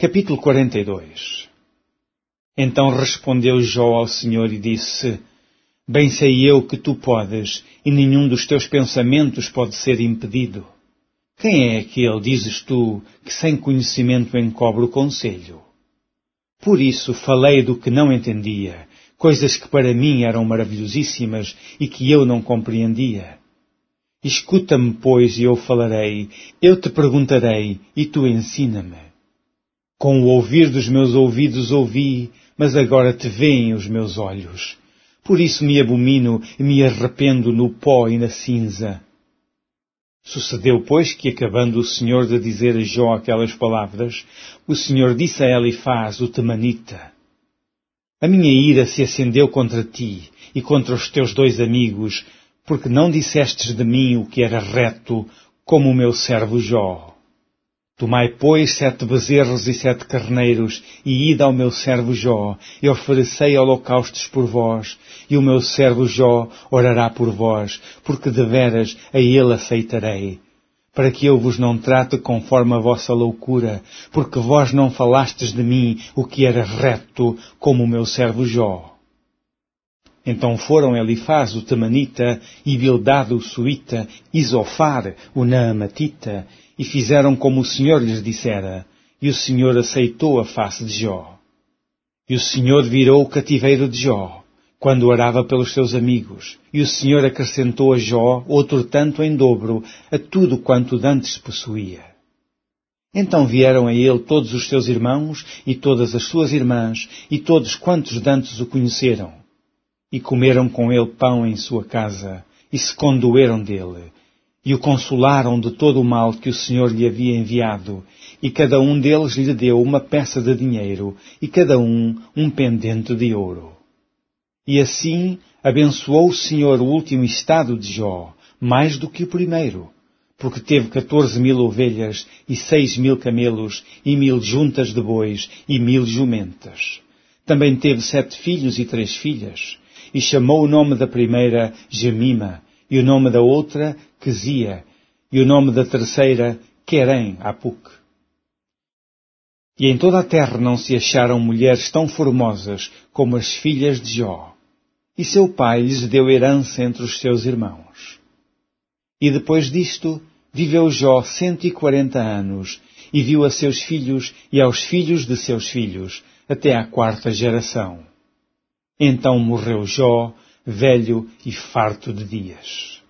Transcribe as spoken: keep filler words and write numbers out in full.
Capítulo quarenta e dois. Então respondeu Jó ao Senhor e disse: Bem sei eu que tu podes, e nenhum dos teus pensamentos pode ser impedido. Quem é aquele, dizes tu, que sem conhecimento encobre o conselho? Por isso falei do que não entendia, coisas que para mim eram maravilhosíssimas e que eu não compreendia. Escuta-me, pois, e eu falarei, eu te perguntarei, e tu ensina-me. Com o ouvir dos meus ouvidos ouvi, mas agora te veem os meus olhos. Por isso me abomino e me arrependo no pó e na cinza. Sucedeu, pois, que acabando o Senhor de dizer a Jó aquelas palavras, o Senhor disse a Elifaz, o temanita: A minha ira se acendeu contra ti e contra os teus dois amigos, porque não dissestes de mim o que era reto, como o meu servo Jó. Tomai, pois, sete bezerros e sete carneiros, e ide ao meu servo Jó, e oferecei holocaustos por vós, e o meu servo Jó orará por vós, porque deveras a ele aceitarei, para que eu vos não trate conforme a vossa loucura, porque vós não falastes de mim o que era reto, como o meu servo Jó. Então foram Elifaz o temanita, e Bildad o suíta, e Zofar o naamatita, e fizeram como o Senhor lhes dissera, e o Senhor aceitou a face de Jó. E o Senhor virou o cativeiro de Jó, quando orava pelos seus amigos, e o Senhor acrescentou a Jó outro tanto em dobro a tudo quanto dantes possuía. Então vieram a ele todos os seus irmãos, e todas as suas irmãs, e todos quantos dantes o conheceram, e comeram com ele pão em sua casa, e se condoeram dele, e o consolaram de todo o mal que o Senhor lhe havia enviado, e cada um deles lhe deu uma peça de dinheiro, e cada um um pendente de ouro. E assim abençoou o Senhor o último estado de Jó, mais do que o primeiro, porque teve quatorze mil ovelhas, e seis mil camelos, e mil juntas de bois, e mil jumentas. Também teve sete filhos e três filhas, e chamou o nome da primeira Gemima, e o nome da outra Quezia, e o nome da terceira Querem Apuc. E em toda a terra não se acharam mulheres tão formosas como as filhas de Jó. E seu pai lhes deu herança entre os seus irmãos. E depois disto, viveu Jó cento e quarenta anos, e viu a seus filhos e aos filhos de seus filhos, até à quarta geração. Então morreu Jó, velho e farto de dias.